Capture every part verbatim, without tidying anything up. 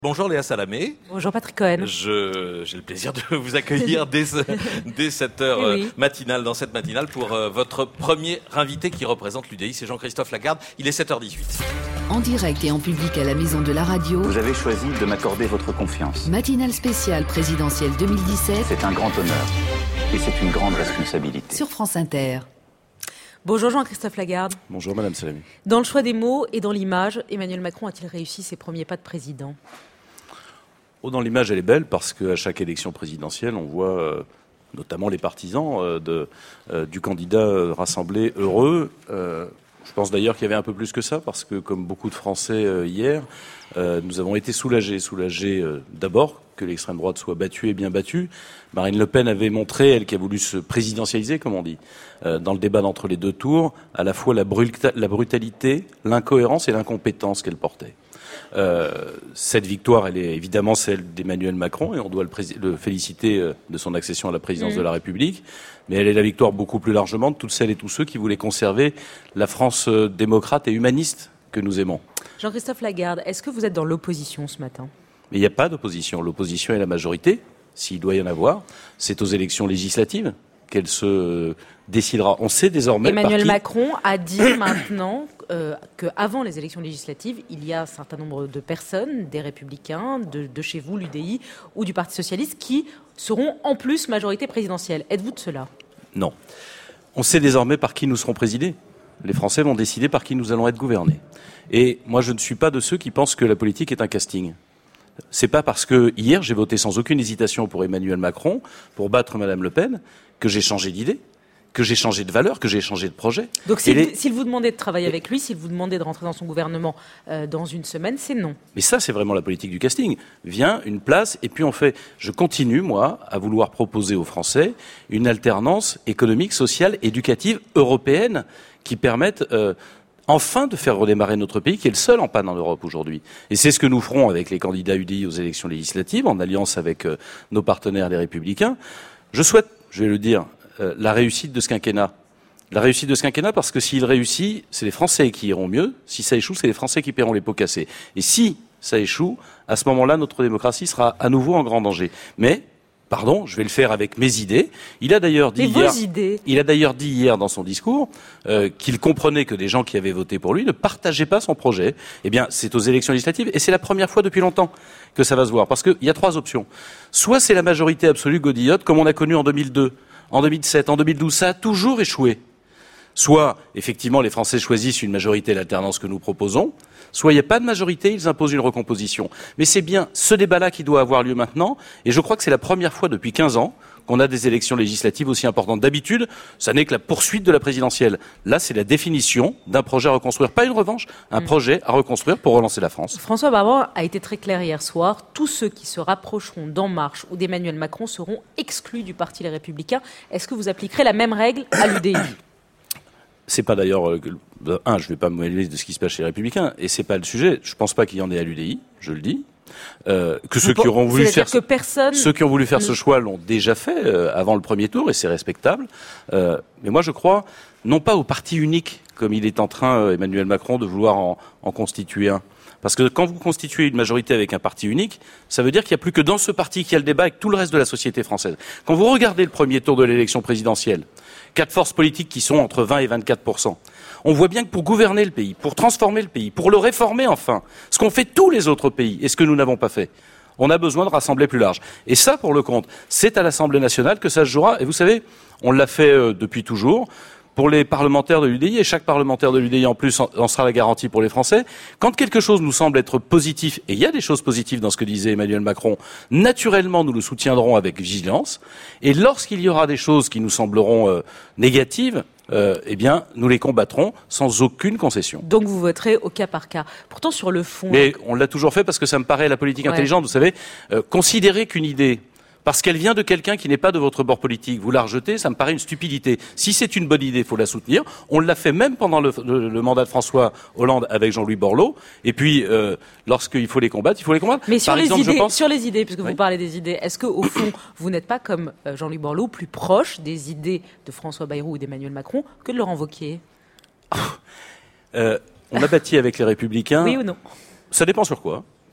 Bonjour Léa Salamé. Bonjour Patrick Cohen. Je, j'ai le plaisir de vous accueillir dès, ce, dès cette heure oui. matinale, dans cette matinale, pour euh, votre premier invité qui représente l'U D I, c'est Jean-Christophe Lagarde. Il est sept heures dix-huit. En direct et en public à la Maison de la Radio. Vous avez choisi de m'accorder votre confiance. Matinale spéciale présidentielle deux mille dix-sept. C'est un grand honneur et c'est une grande responsabilité. Sur France Inter. Bonjour Jean-Christophe Lagarde. Bonjour Madame Salamé. Dans le choix des mots et dans l'image, Emmanuel Macron a-t-il réussi ses premiers pas de président ? Oh, dans l'image, elle est belle parce qu'à chaque élection présidentielle, on voit euh, notamment les partisans euh, de, euh, du candidat euh, rassemblé heureux. Euh, je pense d'ailleurs qu'il y avait un peu plus que ça parce que, comme beaucoup de Français euh, hier, euh, nous avons été soulagés. Soulagés euh, d'abord que l'extrême droite soit battue et bien battue. Marine Le Pen avait montré, elle qui a voulu se présidentialiser, comme on dit, euh, dans le débat d'entre les deux tours, à la fois la, bruta- la brutalité, l'incohérence et l'incompétence qu'elle portait. Euh, cette victoire, elle est évidemment celle d'Emmanuel Macron et on doit le, pré- le féliciter euh, de son accession à la présidence mmh. de la République. Mais elle est la victoire beaucoup plus largement de toutes celles et tous ceux qui voulaient conserver la France euh, démocrate et humaniste que nous aimons. Jean-Christophe Lagarde, est-ce que vous êtes dans l'opposition ce matin ? Mais il n'y a pas d'opposition. L'opposition est la majorité, s'il doit y en avoir. C'est aux élections législatives qu'elle se décidera. On sait désormais Emmanuel par qui... Macron a dit maintenant euh, qu'avant les élections législatives, il y a un certain nombre de personnes, des Républicains, de, de chez vous, l'U D I, ou du Parti Socialiste, qui seront en plus majorité présidentielle. Êtes-vous de cela ? Non. On sait désormais par qui nous serons présidés. Les Français vont décider par qui nous allons être gouvernés. Et moi, je ne suis pas de ceux qui pensent que la politique est un casting. C'est pas parce que hier j'ai voté sans aucune hésitation pour Emmanuel Macron, pour battre Madame Le Pen, que j'ai changé d'idée, que j'ai changé de valeur, que j'ai changé de projet. Donc s'il, les... s'il vous demandait de travailler avec lui, s'il vous demandait de rentrer dans son gouvernement euh, dans une semaine, c'est non. Mais ça, c'est vraiment la politique du casting. Vient une place et puis on fait... Je continue, moi, à vouloir proposer aux Français une alternance économique, sociale, éducative, européenne, qui permette... Euh, enfin de faire redémarrer notre pays, qui est le seul en panne en Europe aujourd'hui. Et c'est ce que nous ferons avec les candidats U D I aux élections législatives, en alliance avec euh, nos partenaires les Républicains. Je souhaite, je vais le dire, euh, la réussite de ce quinquennat. La réussite de ce quinquennat parce que s'il réussit, c'est les Français qui iront mieux. Si ça échoue, c'est les Français qui paieront les pots cassés. Et si ça échoue, à ce moment-là, notre démocratie sera à nouveau en grand danger. Mais... Pardon, je vais le faire avec mes idées. Il a d'ailleurs dit Et hier, vos idées. il a d'ailleurs dit hier dans son discours euh, qu'il comprenait que des gens qui avaient voté pour lui ne partageaient pas son projet. Eh bien, c'est aux élections législatives et c'est la première fois depuis longtemps que ça va se voir. Parce qu'il y a trois options. Soit c'est la majorité absolue godillotte, comme on a connu en deux mille deux, en deux mille sept, en deux mille douze. Ça a toujours échoué. Soit, effectivement, les Français choisissent une majorité, l'alternance que nous proposons. Soit il n'y a pas de majorité, ils imposent une recomposition. Mais c'est bien ce débat-là qui doit avoir lieu maintenant. Et je crois que c'est la première fois depuis quinze ans qu'on a des élections législatives aussi importantes. D'habitude, ça n'est que la poursuite de la présidentielle. Là, c'est la définition d'un projet à reconstruire. Pas une revanche, un mmh. projet à reconstruire pour relancer la France. François Bayrou a été très clair hier soir. Tous ceux qui se rapprocheront d'En Marche ou d'Emmanuel Macron seront exclus du Parti Les Républicains. Est-ce que vous appliquerez la même règle à l'U D I ? C'est pas d'ailleurs... Euh, un, je ne vais pas me mêler de ce qui se passe chez les Républicains, et c'est pas le sujet. Je pense pas qu'il y en ait à l'U D I, je le dis. Euh, que ceux qui auront voulu faire, que personne... ceux qui ont voulu faire ce choix l'ont déjà fait euh, avant le premier tour, et c'est respectable. Euh, mais moi, je crois non pas au parti unique, comme il est en train, euh, Emmanuel Macron, de vouloir en, en constituer un. Parce que quand vous constituez une majorité avec un parti unique, ça veut dire qu'il n'y a plus que dans ce parti qu'il y a le débat avec tout le reste de la société française. Quand vous regardez le premier tour de l'élection présidentielle, quatre forces politiques qui sont entre vingt et vingt-quatre pour cent, on voit bien que pour gouverner le pays, pour transformer le pays, pour le réformer enfin, ce qu'ont fait tous les autres pays et ce que nous n'avons pas fait, on a besoin de rassembler plus large. Et ça, pour le compte, c'est à l'Assemblée nationale que ça se jouera. Et vous savez, on l'a fait euh, depuis toujours. Pour les parlementaires de l'U D I, et chaque parlementaire de l'U D I en plus en sera la garantie pour les Français, quand quelque chose nous semble être positif, et il y a des choses positives dans ce que disait Emmanuel Macron, naturellement nous le soutiendrons avec vigilance, et lorsqu'il y aura des choses qui nous sembleront euh, négatives, euh, eh bien nous les combattrons sans aucune concession. Donc vous voterez au cas par cas. Pourtant sur le fond... Mais on l'a toujours fait parce que ça me paraît la politique ouais. intelligente, vous savez, euh, considérer qu'une idée... Parce qu'elle vient de quelqu'un qui n'est pas de votre bord politique. Vous la rejetez, ça me paraît une stupidité. Si c'est une bonne idée, il faut la soutenir. On l'a fait même pendant le, le, le mandat de François Hollande avec Jean-Louis Borloo. Et puis, euh, lorsqu'il faut les combattre, il faut les combattre. Mais sur, Par les, exemple, idées, je pense... sur les idées, puisque oui. vous parlez des idées, est-ce qu'au fond, vous n'êtes pas comme Jean-Louis Borloo plus proche des idées de François Bayrou ou d'Emmanuel Macron que de Laurent Wauquiez ? euh, On a bâti avec les Républicains... Oui ou non ? Ça dépend sur quoi.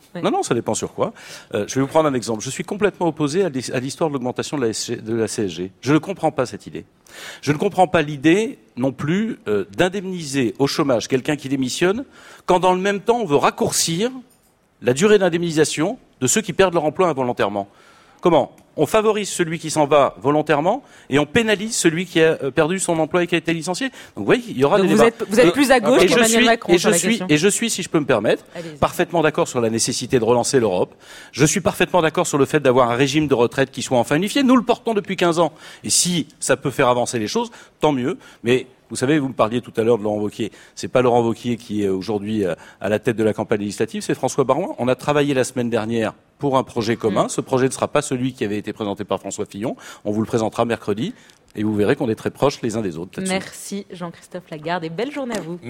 Ouais. Non, non, ça dépend sur quoi. Euh, je vais vous prendre un exemple. Je suis complètement opposé à l'histoire de l'augmentation de la, S G, de la C S G. Je ne comprends pas cette idée. Je ne comprends pas l'idée non plus euh, d'indemniser au chômage quelqu'un qui démissionne quand dans le même temps on veut raccourcir la durée d'indemnisation de ceux qui perdent leur emploi involontairement. Comment ? On favorise celui qui s'en va volontairement et on pénalise celui qui a perdu son emploi et qui a été licencié. Donc vous voyez, il y aura Donc des vous débats. êtes, vous êtes Et- plus à gauche et je qu'Emmanuel suis, Macron et sur je la suis, question. et je suis, si je peux me permettre, Allez-y. parfaitement d'accord sur la nécessité de relancer l'Europe. Je suis parfaitement d'accord sur le fait d'avoir un régime de retraite qui soit enfin unifié. Nous le portons depuis quinze ans. Et si ça peut faire avancer les choses, tant mieux. Mais vous savez, vous me parliez tout à l'heure de Laurent Wauquiez. C'est pas Laurent Wauquiez qui est aujourd'hui à la tête de la campagne législative, c'est François Baroin. On a travaillé la semaine dernière pour un projet commun. Mmh. Ce projet ne sera pas celui qui avait été présenté par François Fillon. On vous le présentera mercredi et vous verrez qu'on est très proches les uns des autres. Merci Jean-Christophe Lagarde et belle journée à vous.